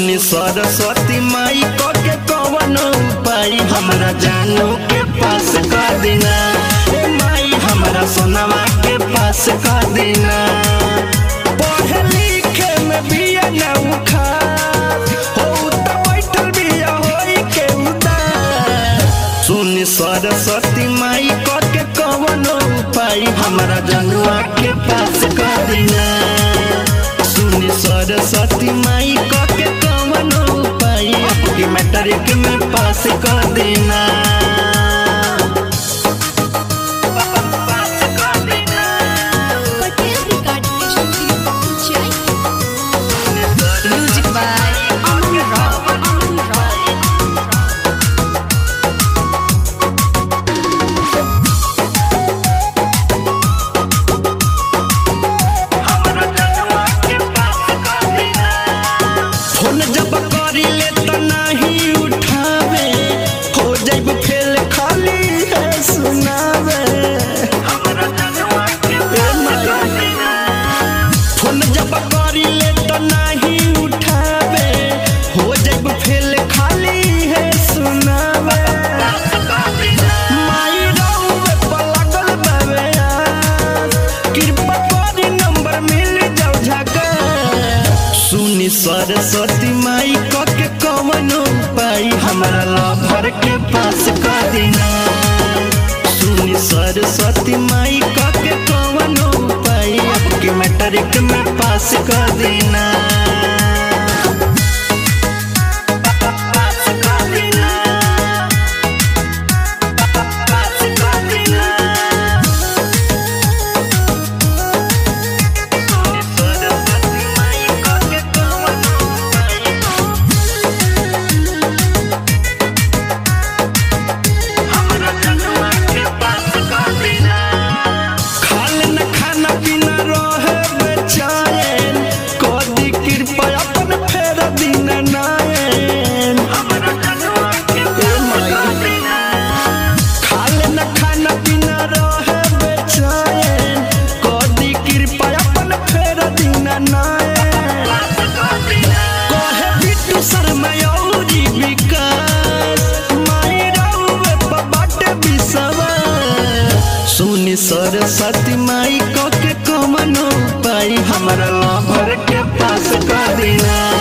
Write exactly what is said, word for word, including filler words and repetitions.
सुनी सरस्वती माई को के कवन उपाय हमरा जानू के पास कर देना। ए माई हमरा सोनवा के पास कर देना। पढ़े लिखे में भी न उखा हो त बैठल बिया होई के उदार। सुनी सरस्वती माई को के कवन उपाय हमरा जानूआ के पास कर देना। सुनी सरस्वती माई को के कवन उपाय कि मैट्रिक में पास कर देना। सरस्वती माई को के कवन उपाय हमरा लभर के पास कर देना। सुनी सरस्वती माई को के कवन उपाय कि मैट्रिक में पास कर देना। सुनी सरस्वती माई को के कवन उपाय हमरा लभर के पास कर देना।